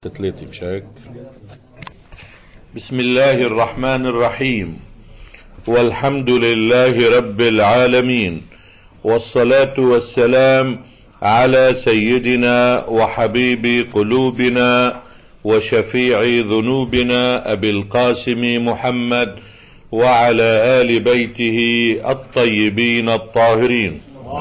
ثلاثة مشاك. بسم الله الرحمن الرحيم، والحمد لله رب العالمين، والصلاة والسلام على سيدنا وحبيب قلوبنا وشفيع ذنوبنا أبي القاسم محمد وعلى آل بيته الطيبين الطاهرين.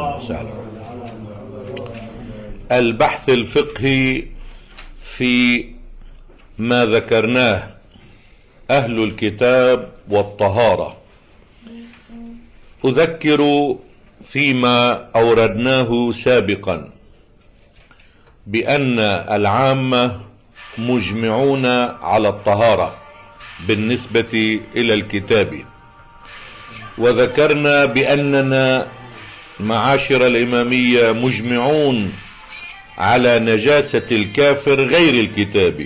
البحث الفقهي في ما ذكرناه، أهل الكتاب والطهارة. أذكر فيما أوردناه سابقا بأن العامة مجمعون على الطهارة بالنسبة إلى الكتاب، وذكرنا بأننا معاشر الإمامية مجمعون على نجاسة الكافر غير الكتاب،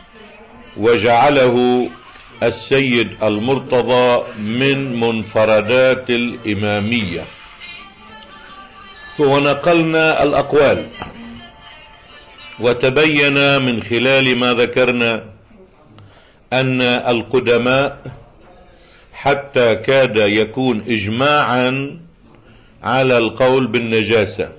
وجعله السيد المرتضى من منفردات الإمامية. ونقلنا الأقوال، وتبين من خلال ما ذكرنا أن القدماء حتى كاد يكون إجماعا على القول بالنجاسة،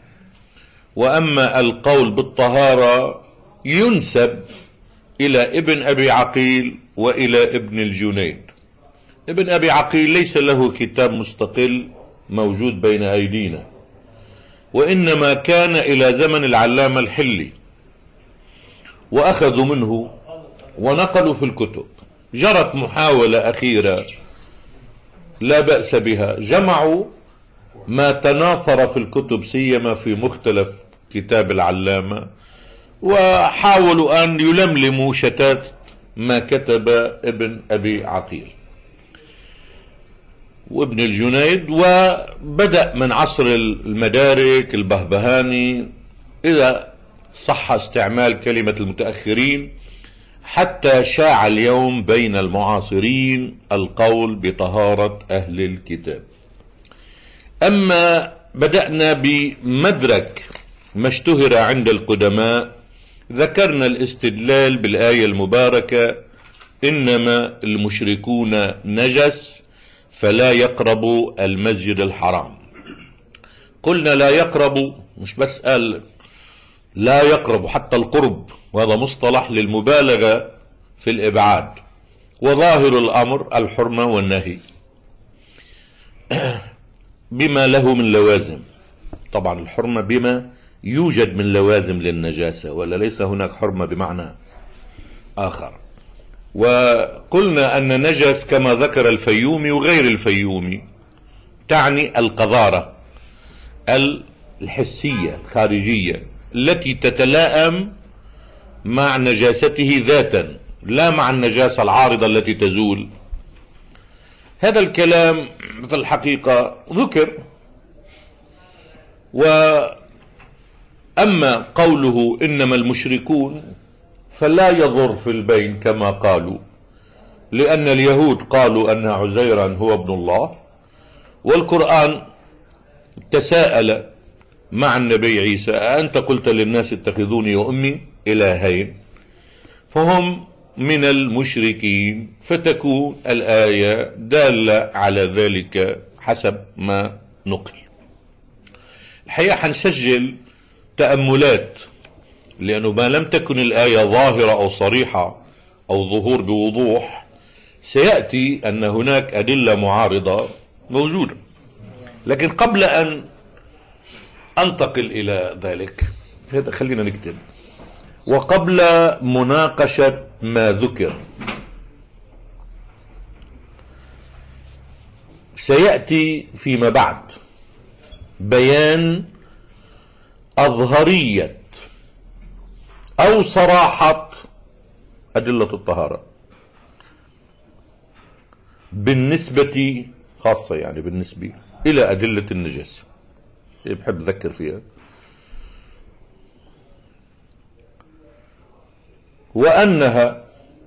وأما القول بالطهارة ينسب إلى ابن أبي عقيل وإلى ابن الجنيد. ابن أبي عقيل ليس له كتاب مستقل موجود بين أيدينا، وإنما كان إلى زمن العلامة الحلي، وأخذوا منه ونقلوا في الكتب. جرت محاولة أخيرة لا بأس بها، جمعوا ما تناثر في الكتب سيما في مختلف كتاب العلامة، وحاولوا أن يلملموا شتات ما كتب ابن أبي عقيل وابن الجنيد، وبدأ من عصر المدارك البهبهاني إذا صح استعمال كلمة المتأخرين، حتى شاع اليوم بين المعاصرين القول بطهارة أهل الكتاب. أما بدأنا بمدرك ما اشتهر عند القدماء، ذكرنا الاستدلال بالآية المباركة: إنما المشركون نجس فلا يقربوا المسجد الحرام. قلنا لا يقربوا، مش بس قال لا يقربوا، حتى القرب، وهذا مصطلح للمبالغة في الإبعاد، وظاهر الأمر الحرمة والنهي بما له من لوازم. طبعا الحرمة بما يوجد من لوازم للنجاسة، ولا ليس هناك حرمة بمعنى آخر. وقلنا أن نجس كما ذكر الفيومي وغير الفيومي تعني القذارة الحسية الخارجية التي تتلائم مع نجاسته ذاتا، لا مع النجاسة العارضة التي تزول. هذا الكلام في الحقيقة ذكر. وأما قوله إنما المشركون فلا يضر في البين كما قالوا، لأن اليهود قالوا أن عزيرا هو ابن الله، والقرآن تساءل مع النبي عيسى: أنت قلت للناس اتخذوني وأمي إلهين؟ فهم من المشركين، فتكون الآية دالة على ذلك حسب ما نقل. الحقيقة حنسجل تأملات، لأنه ما لم تكن الآية ظاهرة أو صريحة أو ظهور بوضوح، سيأتي أن هناك أدلة معارضة موجودة. لكن قبل أن أنتقل إلى ذلك، هذا خلينا نكتب: وقبل مناقشة ما ذكر سيأتي فيما بعد بيان أظهرية أو صراحة أدلة الطهارة بالنسبة خاصة، يعني بالنسبة إلى أدلة النجاسة. بحب أذكر فيها. وأنها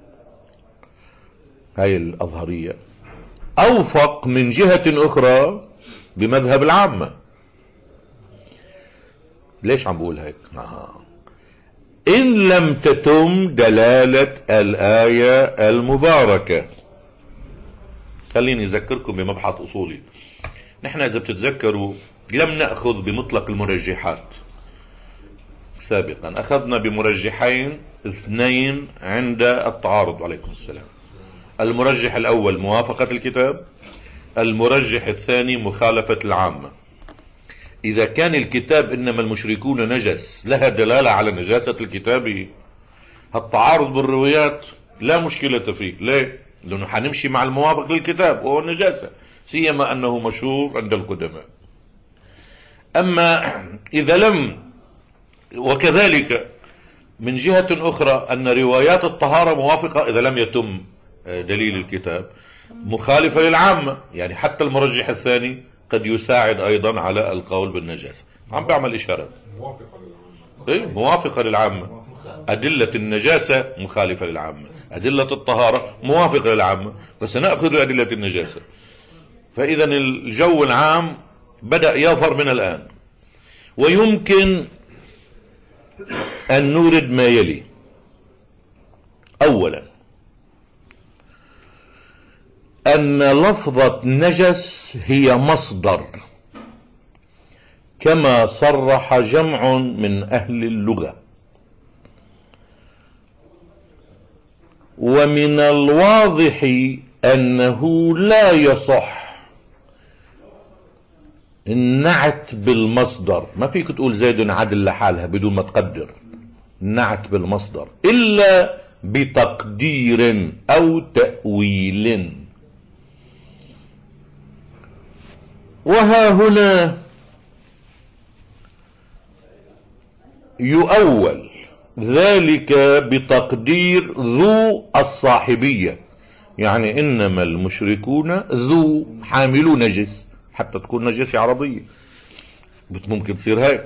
هاي الأظهرية أوفق من جهة أخرى بمذهب العامة. ليش عم بقول هيك؟ إن لم تتم دلالة الآية المباركة. خليني أذكركم بمبحث أصولي. نحن إذا بتتذكروا لم نأخذ بمطلق المرجحات سابقا، أخذنا بمرجحين اثنين عند التعارض. عليكم السلام. المرجح الأول موافقة الكتاب، المرجح الثاني مخالفة العامة. إذا كان الكتاب إنما المشركون نجس لها دلالة على نجاسة الكتاب، التعارض بالروايات لا مشكلة فيه. ليه؟ لأنه حنمشي مع الموافق للكتاب وهو النجاسة، سيما أنه مشهور عند القدماء. أما إذا لم، وكذلك من جهة أخرى أن روايات الطهارة موافقة إذا لم يتم دليل الكتاب، مخالفة للعامة. يعني حتى المرجح الثاني قد يساعد أيضا على القول بالنجاسة. عم بعمل إشارة موافقة للعامة. أدلة النجاسة مخالفة للعامة، أدلة الطهارة موافقة للعامة، فسنأخذ أدلة النجاسة. فإذا الجو العام بدأ يظهر من الآن. ويمكن أن نورد ما يلي. أولا، أن لفظة نجس هي مصدر كما صرح جمع من أهل اللغة، ومن الواضح أنه لا يصح النعت بالمصدر. ما فيك تقول زيد عدل لحالها بدون ما تقدر نعت بالمصدر إلا بتقدير أو تأويل. وها هنا يؤول ذلك بتقدير ذو الصاحبية، يعني إنما المشركون ذو حاملو نجس، حتى تكون نجاسة عرضية ممكن تصير هيك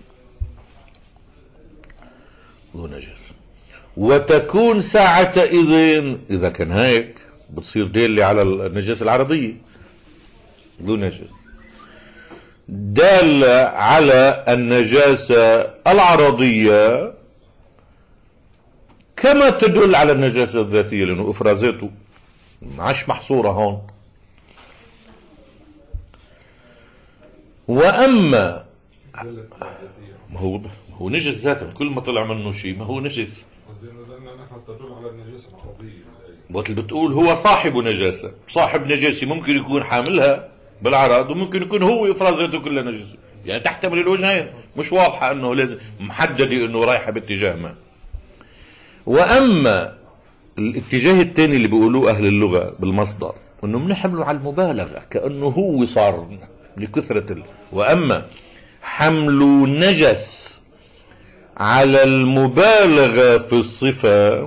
ذو نجس، وتكون ساعة إذا كان هيك بتصير دالة على النجاسة العرضية ذو نجس، دالة على النجاسة العرضية كما تدل على النجاسة الذاتية، لأنه إفرازاته عش محصورة هون. وأما ما هو نجس ذاته، كل ما طلع منه شيء ما هو نجس. وقت اللي بتقول هو صاحب نجاسة، صاحب نجاسة ممكن يكون حاملها بالعرض وممكن يكون هو إفرازاته كلها نجاسة، يعني تحتمل الوجهين، مش واضحة أنه لازم محددة أنه رايحة باتجاه ما. وأما الاتجاه الثاني اللي بيقولوه أهل اللغة بالمصدر أنه بنحمله على المبالغة كأنه هو صار لكثرة وأما حمل نجس على المبالغة في الصفة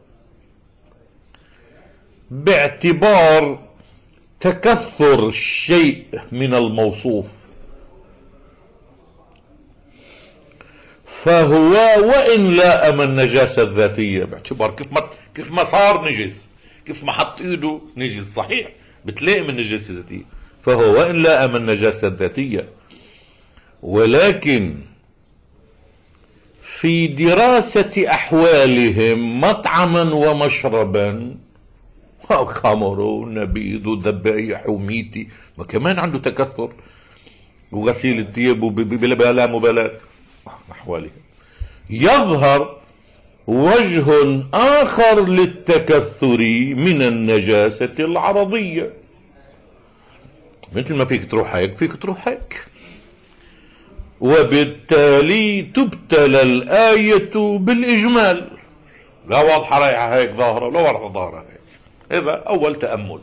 باعتبار تكثر الشيء من الموصوف، فهو وإن لائم النجاسة الذاتية باعتبار كيف ما صار نجس، كيف ما حط ايده نجس، صحيح بتلائم النجاسة الذاتية، فهو وإن لائم النجاسة الذاتية، ولكن في دراسة أحوالهم مطعما ومشربا، خمر ونبيذ وذبائح وميتي، ما كمان عنده تكثر وغسيل الثياب بلا مبالاة أحوالهم، يظهر وجه آخر للتكثر من النجاسة العرضية. مثل ما فيك تروح هيك فيك تروح هيك، وبالتالي تبتلى الآية بالإجمال، لا واضحة رايحة هيك ظاهرة لا واضحة ظاهرة هيك. هذا أول تأمل.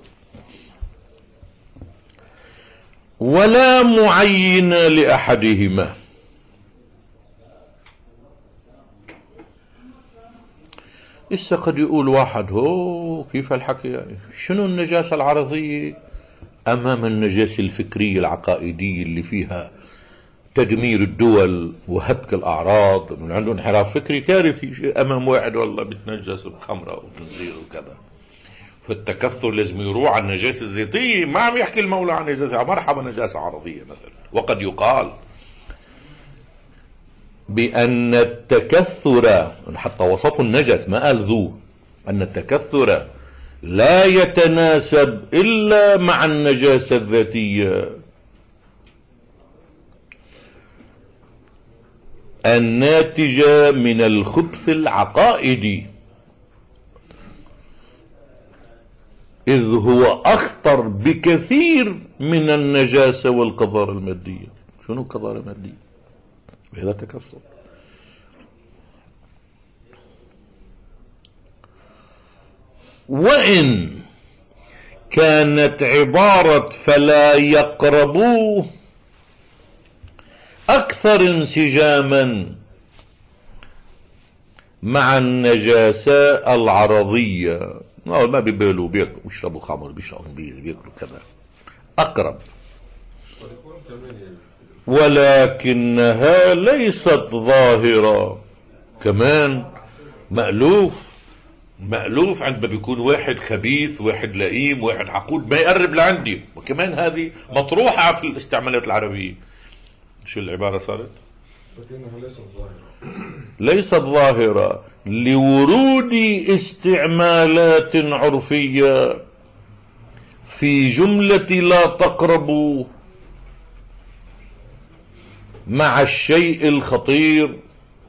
ولا معين لأحدهما. إسا قد يقول واحد هو كيف الحكي يعني شنو النجاسة العرضية أمام النجاسة الفكرية العقائدية اللي فيها تدمير الدول وهتك الأعراض، من عنده انحراف فكري كارثي أمام واحد والله بتنجس بخمرة وتنزير وكذا. فالتكثر لازم يروح عن النجاسة الذاتية، ما عم يحكي المولى عن نجاسة، مرحبا نجاسة عرضية مثلا. وقد يقال بأن التكثر، حتى وصفوا النجس ما قال ذو، أن التكثر لا يتناسب إلا مع النجاسة الذاتية الناتجة من الخبث العقائدي، إذ هو أخطر بكثير من النجاسة والقذارة المادية. شنو قذارة مادية؟ هذا تكسر. وإن كانت عبارة فلا يقربوه أكثر انسجاما مع النجاسة العرضية، ما بيبالوا، بياكلوا بيشربوا خمر، بيشربوا بيز، بياكلوا كذا، أقرب، ولكنها ليست ظاهرة. كمان مألوف عندما بيكون واحد خبيث، واحد لئيم، واحد عقود، ما يقرب لعندي. وكمان هذه مطروحة في الاستعمالات العربية. شو العبارة صارت؟ لكنها ليست ظاهرة، ليست ظاهرة لورود استعمالات عرفية في جملة لا تقربوا مع الشيء الخطير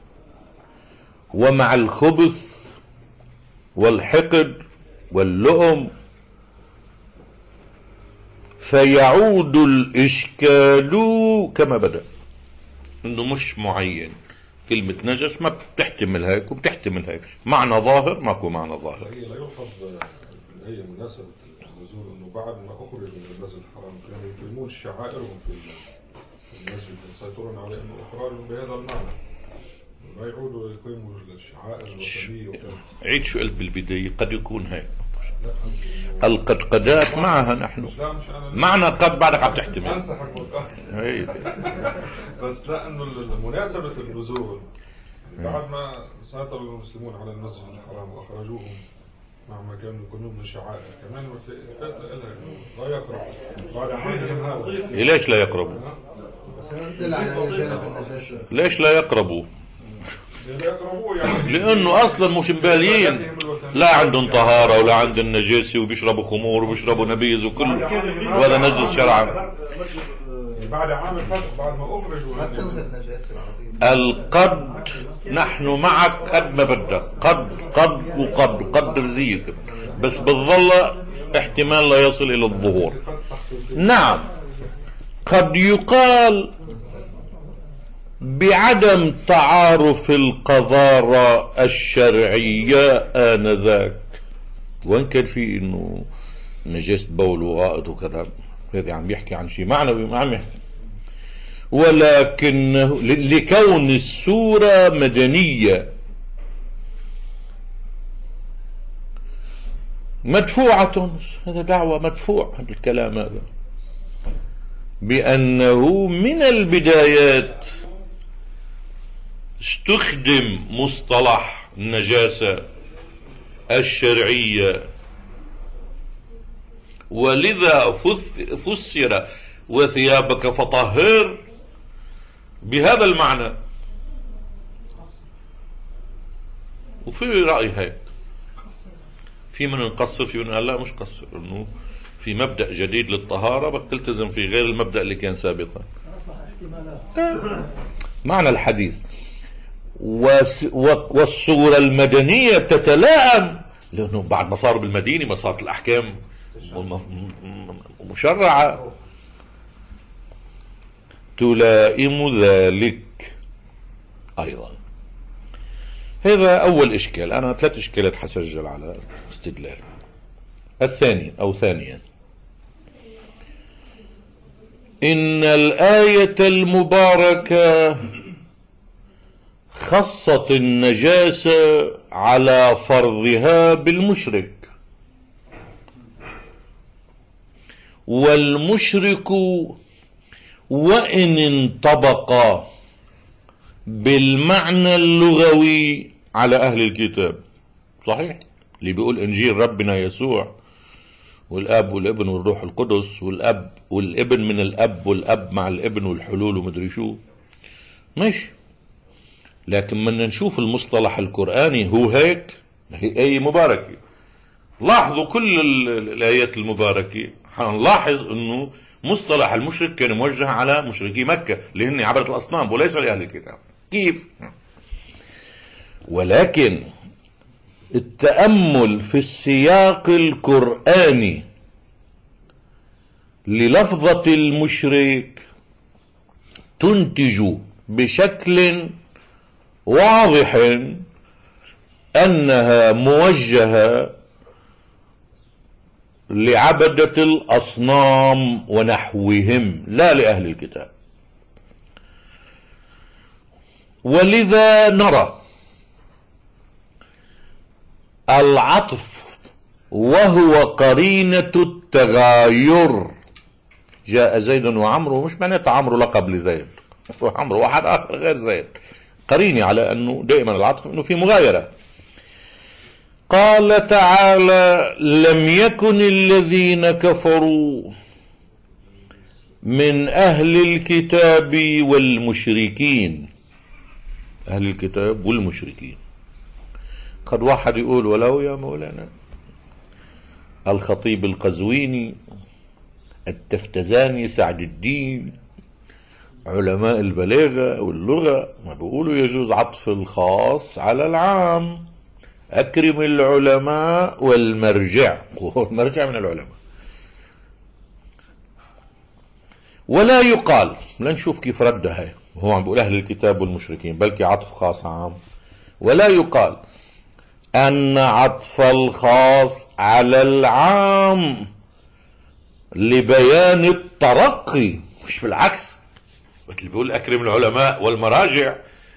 ومع الخبث والحقد واللؤم، فيعود الإشكال كما بدأ، انه مش معين. كلمة نجس ما بتحتمل هيك وبتحتمل هيك، معنى ظاهر ماكو معنى ظاهر. هي لا يلحظ هي مناسبة النزول انه بعد ما اخرج من المسجد الحرام كانوا يقيمون شعائرهم في المسجد، يسيطرون على انه اخراجهم بهذا المعنى، لا يعودوا يقيموا الشعائر الوثنية وكذا. عيد شو قلت بالبداية، قد يكون هيك القدقدات معها نحن معنى قد بعدك عم تحتمل بس لا انه مناسبة النزول بعد ما سيطر المسلمون على المسجد الحرام واخرجوهم مع ما كانوا يكونون من شعائر، كمان لا يقرب بعد عامهم هذا. ليش لا يقربوا؟ ليش لا يقربوا؟ لأنه أصلا مش مبالين، لا عندهم طهارة ولا عندهم نجاسة، وبيشربوا خمور وبيشربوا نبيذ وكل ولا نجس شرعا. بعد عام الفتح بعد ما أخرجوا القد نحن معك قد ما بدك، قد وقد قدر زيك، بس بالظل احتمال لا يصل إلى الظهور. نعم قد يقال بعدم تعارف القذارة الشرعية آنذاك، وإن كان في إنه نجاسة بول وغائط وكذا، هذا عم يحكي عن شيء معنوي، ما عم يحكي، ولكن لكون السورة مدنية مدفوعة، هذا دعوة مدفوع، هذا الكلام هذا بأنه من البدايات استخدم مصطلح النجاسة الشرعية، ولذا فسر وثيابك فطهر بهذا المعنى. وفي رأي هيك، في من نقصر، في من قال لا مش قصر، انه في مبدأ جديد للطهارة بدك تلتزم في غير المبدأ اللي كان سابقا. معنى الحديث والصورة المدنية تتلائم، لأنه بعد ما صار بالمدينة ما صارت الأحكام مشرعة تلائم ذلك أيضا. هذا أول إشكال. أنا 3 إشكالات حسجل على استدلال. الثاني أو ثانيا، إن الآية المباركة خصت النجاسة على فرضها بالمشرك، والمشرك وإن انطبق بالمعنى اللغوي على أهل الكتاب، صحيح، اللي بيقول إنجيل ربنا يسوع والأب والابن والروح القدس، والأب والابن من الأب، والأب مع الابن والحلول ومدري شو، ماشي، لكن بدنا نشوف المصطلح القرآني هو هيك، هي آية مباركة. لاحظوا كل الآيات المباركة حنلاحظ أنه مصطلح المشرك كان موجه على مشركي مكة اللي هن عبدة الأصنام وليس لأهل الكتاب. كيف؟ ولكن التأمل في السياق القرآني للفظة المشرك تنتج بشكل واضح أنها موجهة لعبدة الأصنام ونحوهم لا لأهل الكتاب. ولذا نرى العطف وهو قرينة التغاير. جاء زيد وعمرو، مش معناتها عمرو لقب لزيد وعمرو واحد آخر غير زيد، قريني على أنه دائما العطف أنه في مغايرة. قال تعالى: لم يكن الذين كفروا من أهل الكتاب والمشركين. أهل الكتاب والمشركين. قد واحد يقول ولو يا مولانا الخطيب القزويني، التفتزاني، سعد الدين، علماء البلاغة واللغة ما بيقولوا يجوز عطف الخاص على العام. أكرم العلماء والمرجع، المرجع من العلماء. ولا يقال، لنشوف كيف ردها، هو عم بيقول أهل الكتاب والمشركين، بلكي عطف خاص عام. ولا يقال أن عطف الخاص على العام لبيان الترقي، مش بالعكس. مثل بيقول أكرم العلماء والمراجع،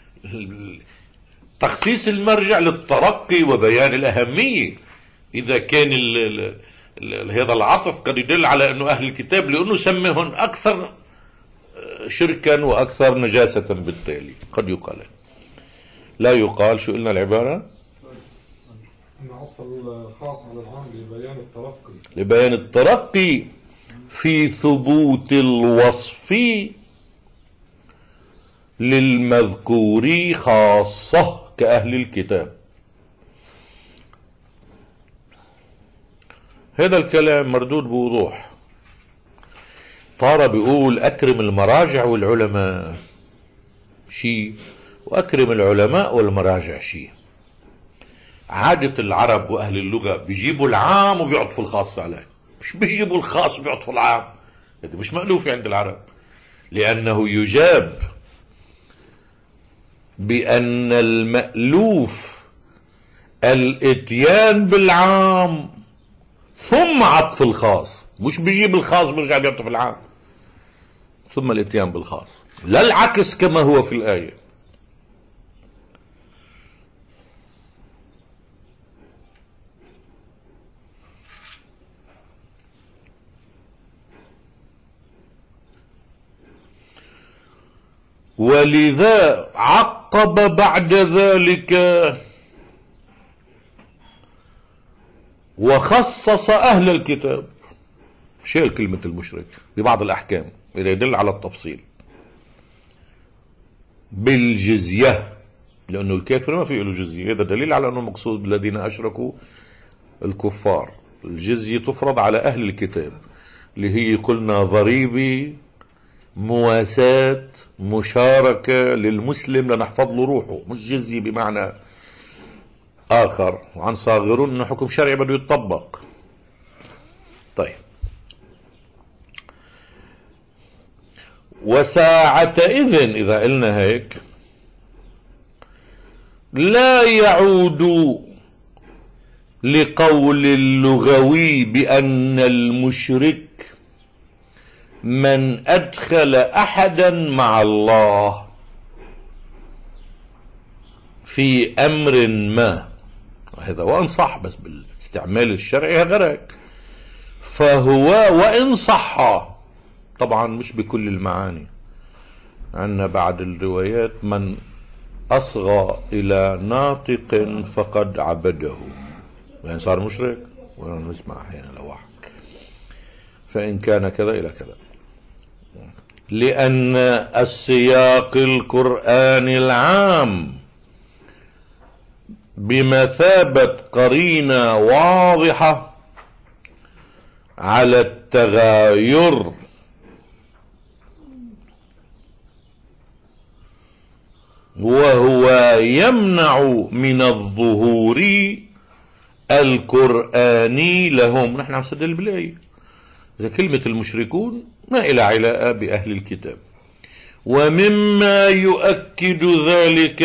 تخصيص المرجع للترقي وبيان الأهمية. إذا كان هذا العطف قد يدل على أنه أهل الكتاب لأنه سميهم أكثر شركا وأكثر نجاسة، بالتالي قد يقال. لا يقال، شو قلنا العبارة؟ أن عطف الخاص على العام لبيان الترقي، لبيان الترقي في ثبوت الوصف للمذكور خاصة كأهل الكتاب. هذا الكلام مردود بوضوح. طار بيقول أكرم المراجع والعلماء شيء، وأكرم العلماء والمراجع شيء. عادة العرب وأهل اللغة بيجيبوا العام وبيعطفوا الخاص عليه، مش بيجيبوا الخاص وبيعطفوا العام. هذا مش مألوف عند العرب، لأنه يجاب بأن المألوف الاتيان بالعام ثم عطف الخاص، مش بيجيب الخاص بيرجع بيعطف العام ثم الاتيان بالخاص، لا العكس كما هو في الآية. ولذا عقب بعد ذلك وخصص أهل الكتاب، شيل كلمة المشرك ببعض الأحكام إذا يدل على التفصيل، بالجزية، لأنه الكافر ما فيه له جزية. هذا دليل على أنه مقصود بالذين أشركوا الكفار. الجزية تفرض على أهل الكتاب اللي هي قلنا ضريبة، مواساة، مشاركة للمسلم لنحفظ له روحه، مش جزية بمعنى آخر. وعن صاغرون أنه حكم شرعي بده يتطبق. طيب، وساعة إذن إذا قلنا هيك لا يعود لقول اللغوي بأن المشرك من أدخل أحدا مع الله في أمر ما، هذا وإن صح، بس بالاستعمال الشرعي غيرك. فهو وإن صح طبعا مش بكل المعاني. عندنا بعد الروايات من أصغى إلى ناطق فقد عبده، يعني صار مشرك. ونسمع أحيانا لواحد فإن كان كذا إلى كذا. لأن السياق القرآني العام بمثابة قرينة واضحة على التغاير، وهو يمنع من الظهور القرآني لهم. نحن عم نستدل بالآية، إذا كلمة المشركون ما إلى علاقة بأهل الكتاب. ومما يؤكد ذلك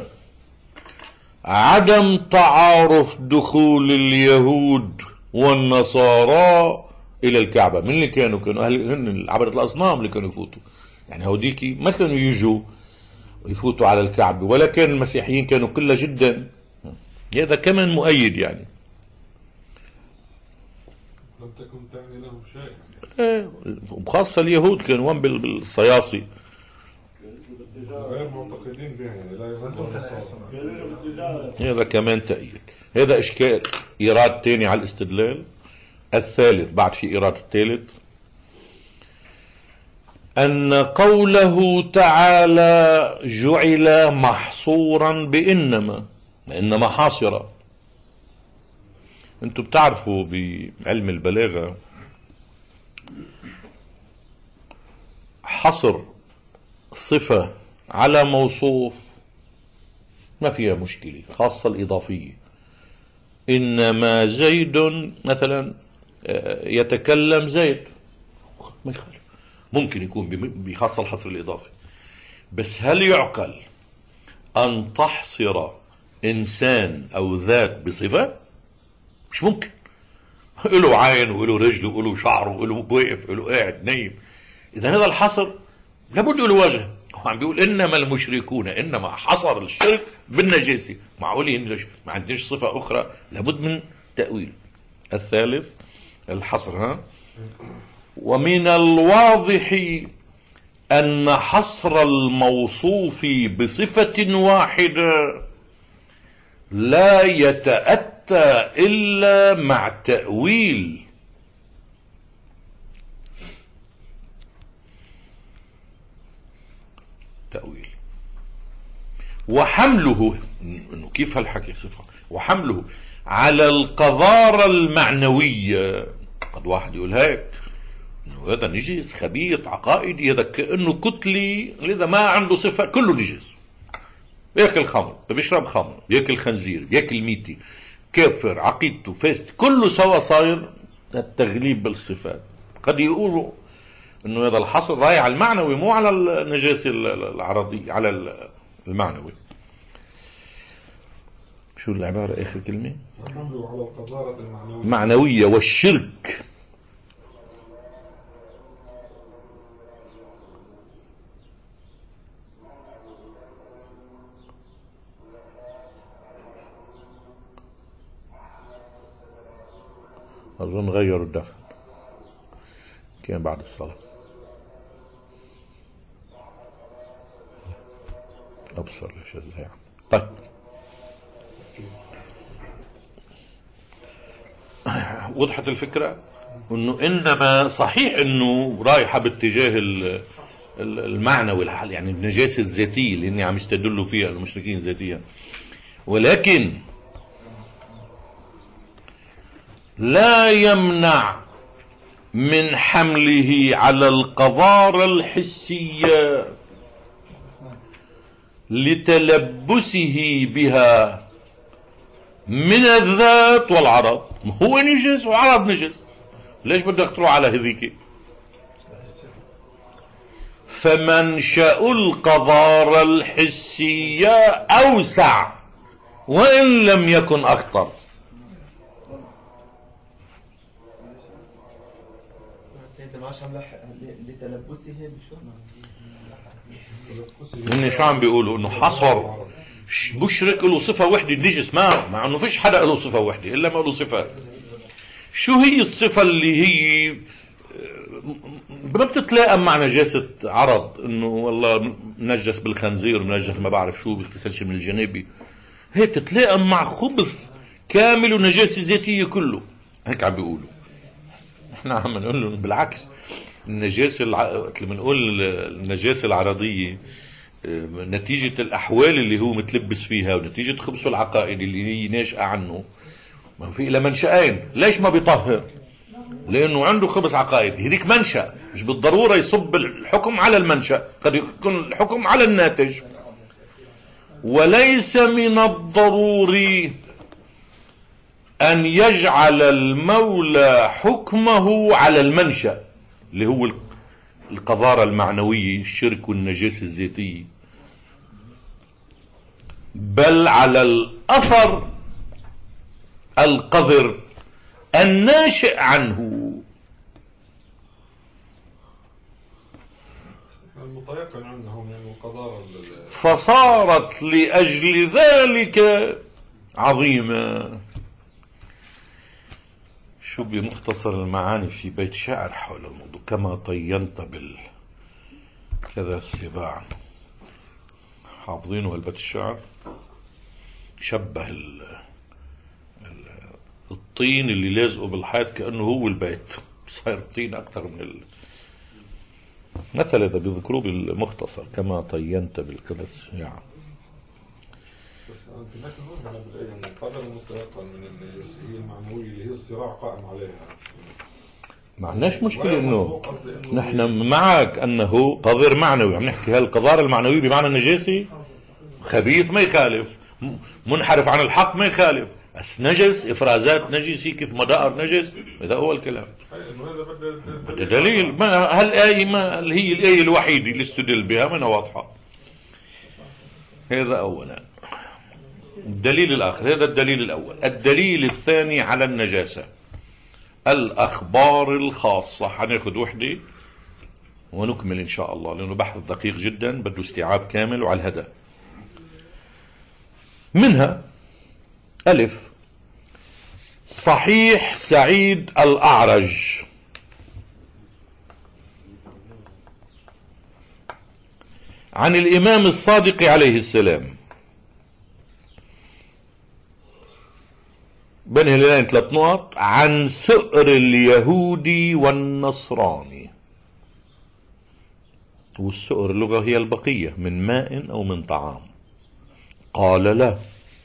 عدم تعارف دخول اليهود والنصارى إلى الكعبة. من اللي كانوا أهل عبدة الأصنام اللي كانوا يفوتوا، يعني هوديكي ما كانوا يجوا يفوتوا على الكعبة، ولا كان المسيحيين كانوا كلها جدا. هذا كمان مؤيد يعني. لم تكن تعني لهم شيء. وخاصة اليهود كانوا وين بالصياصي غير معتقدين بها، يعني لا يهودون. هذا كمان تأييد. هذا إشكال إيراد تاني على الاستدلال. الثالث، بعد في إيراد الثالث، أن قوله تعالى جعل محصورا بإنما حاصرة. أنتم بتعرفوا بعلم البلاغة حصر صفة على موصوف ما فيها مشكلة، خاصة الإضافية. إنما زيد مثلا يتكلم زيد، ما يخالف، ممكن يكون بخاصة الحصر الإضافي. بس هل يعقل أن تحصر إنسان أو ذات بصفة؟ مش ممكن. له عين وله رجل وله شعر وله واقف وله قاعد نايم. إذا هذا الحصر لابد له وجه. هو عم بيقول إنما المشركون، إنما حصر الشرك بالنجاسة. معقول ما عندناش صفة أخرى؟ لابد من تأويل. الثالث الحصر. ومن الواضح أن حصر الموصوف بصفة واحدة لا يتأتى إلا مع تأويل. وحمله، إنه كيف هالحكي صفة، وحمله على القذارة المعنوية. قد واحد يقول هيك إنه هذا نجس خبيث عقائدي، هذا كأنه كتلي، لذا ما عنده صفة، كله نجس. بياكل خمر، بيشرب خمر، بياكل خنزير، بياكل ميتي، كافر، عقيدته فاسد، كله سوا صاير التغليب بالصفات. قد يقولوا انه هذا الحصر رايح على المعنوي مو على النجاسة العرضية، على المعنوي. شو العبارة آخر كلمة؟ على القذارة المعنوية والشرك. أظن غيروا الدفن، كان بعد الصلاة. أبصر ليش ازاي. طيب، وضحت الفكرة. انه انما صحيح انه رايحة باتجاه المعنوي، يعني النجاسة الذاتية اللي اني عم يستدلوا فيها المشركين ذاتيا، ولكن لا يمنع من حمله على القذارة الحسية لتلبسه بها من الذات والعرض. هو نجس وعرض نجس، ليش بدك تروح على هذيك؟ فمنشأ القذارة الحسية أوسع وإن لم يكن أخطر. شو عم بيقولوا؟ انه حصر مشرك له صفة وحدة نجس، مع انه فيش حدا له صفة وحدة الا ما له صفات. شو هي الصفة اللي هي ما بتتلائم مع نجاسة عرض؟ انه والله منجس بالخنزير، منجس ما بعرف شو، بيغتسلش من الجنابي. هي بتتلائم مع خبث كامل ونجاسة ذاتية كله. هيك عم بيقولوا. احنا عم نقول له بالعكس، النجاسة لما نقول النجاسة العرضية نتيجة الأحوال اللي هو متلبس فيها ونتيجة خبثه العقائد اللي هي ناشئة عنه، ما في إلا منشأين. ليش ما بيطهر؟ لأنه عنده خبث عقائد، هذيك منشأ، مش بالضرورة يصب الحكم على المنشأ، قد يكون الحكم على الناتج. وليس من الضروري أن يجعل المولى حكمه على المنشأ اللي هو القذارة المعنوية، الشرك والنجاسة الذاتية، بل على الأثر القذر الناشئ عنه. المتيقن عنهم يعني القذارة، فصارت لأجل ذلك عظيمة. شو بمختصر المعاني في بيت شعر حول الموضوع: كما طينت كذا السباع. حافظينه هالبيت الشعر؟ شبه الطين اللي لازقه بالحيط كأنه هو البيت، صاير طين أكثر من مثل هذا بيذكروه بالمختصر: كما طينت بالكذا السباع. بس هناك هون بالآية القدر المتيقن من النجاسة هي المعنوية اللي هي الصراع قائم عليها. ما عندناش مشكلة انه نحن معك انه قذر معنوي، عم نحكي هالقذارة المعنوية بمعنى النجاسي خبيث ما يخالف، منحرف عن الحق ما يخالف، بس نجس، افرازات نجسي كيف مدائر نجس، هذا هو الكلام. هذا دليل. ما هالآية ما هي الآية الوحيدة اللي استدل بها منها واضحة. هذا اولا. الدليل الآخر، هذا الدليل الأول. الدليل الثاني على النجاسة الأخبار الخاصة. هناخد وحدة ونكمل إن شاء الله، لأنه بحث دقيق جدا بده استيعاب كامل وعلى الهدى. منها: ألف، صحيح سعيد الأعرج عن الإمام الصادق عليه السلام بين هلالين 3 نقط: عن سؤر اليهودي والنصراني. والسؤر اللغة هي البقية من ماء أو من طعام. قال لا.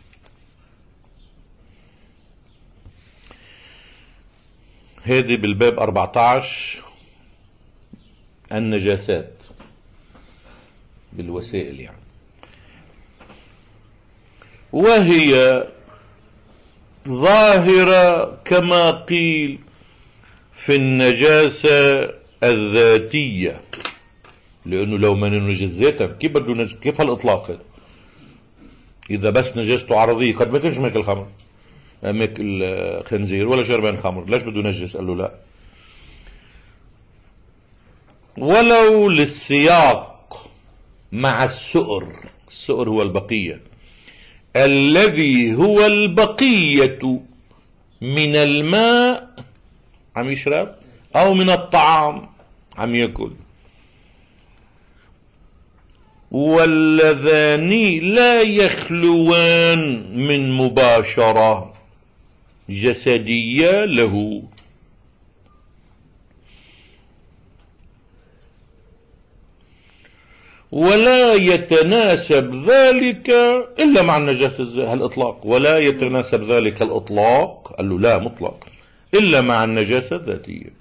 هذه بالباب 14 النجاسات بالوسائل يعني، وهي ظاهرة كما قيل في النجاسة الذاتية، لأنه لو ما ننجس ذاتا كيف بده كيف هالإطلاق؟ إذا بس نجاسته عرضية قد ما كنش ماكل خمر، ماكل خنزير ولا شربان خمر، ليش بده نجس؟ قال له لا. ولو للسياق مع السؤر. السؤر هو البقية، الذي هو البقية من الماء عم يشرب أو من الطعام عم يأكل، واللذان لا يخلوان من مباشرة جسدية له، ولا يتناسب ذلك إلا مع النجاسة. الإطلاق ولا يتناسب ذلك الإطلاق، قال له لا مطلق، إلا مع النجاسة الذاتية.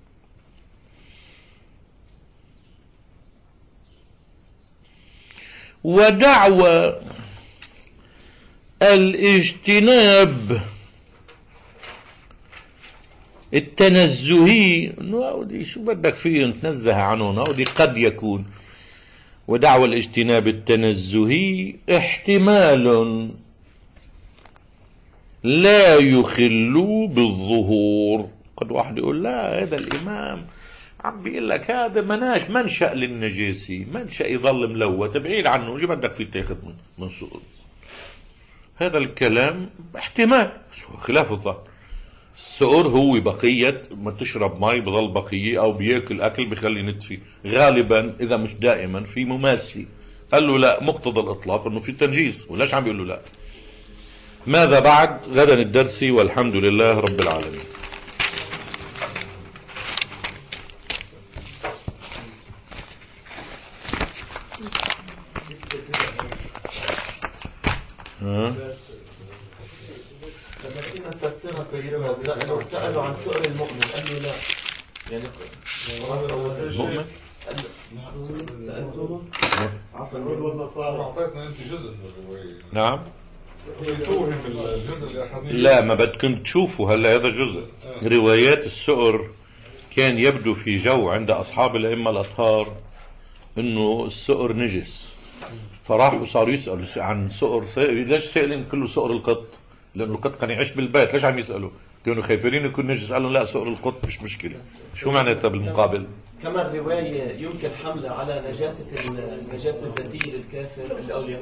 ودعوى الاجتناب التنزهي، شو بدك فيه نتنزه عنهم، قد يكون. ودعوى الاجتناب التنزهي احتمال لا يخل بالظهور. قد واحد يقول لا هذا الإمام عم بيقول لك هذا منشأ للنجاسي، منشأ يظل ملوث، بعيد عنه، شو بدك فيه تاخذ من سؤال. هذا الكلام احتمال خلاف الظاهر. السؤر هو بقية، ما تشرب مي بظل بقية، او بياكل اكل بخلي نتفي، غالبا اذا مش دائما في مماسي. قال له لا، مقتضى الاطلاق انه في تنجيس، وليش عم بيقول له لا؟ ماذا بعد؟ غدا الدرسي، والحمد لله رب العالمين. نفسرها سيدنا. سألوا عن سؤر المؤمن قال له لا. يعني مؤمن سألتهم أعطيتنا أنت جزء من الرواية. نعم. يتوهم الجزء الأحاديث. لا، ما بدكم تشوفوا هلا هذا جزء روايات السؤر. كان يبدو في جو عند أصحاب الأئمة الأطهار إنه السؤر نجس، فراحوا صاروا يسألوا عن سؤر. ليش سائلين كله سؤر القط؟ لأنه القط كان يعيش بالبيت. ليش عم يسألوا؟ كانوا خايفين يكون نجس. قالوا لا، سؤر القط مش مشكلة. شو معناتها بالمقابل؟ كمان رواية يمكن حملها على نجاسة الذاتية للكافر أو اليهود.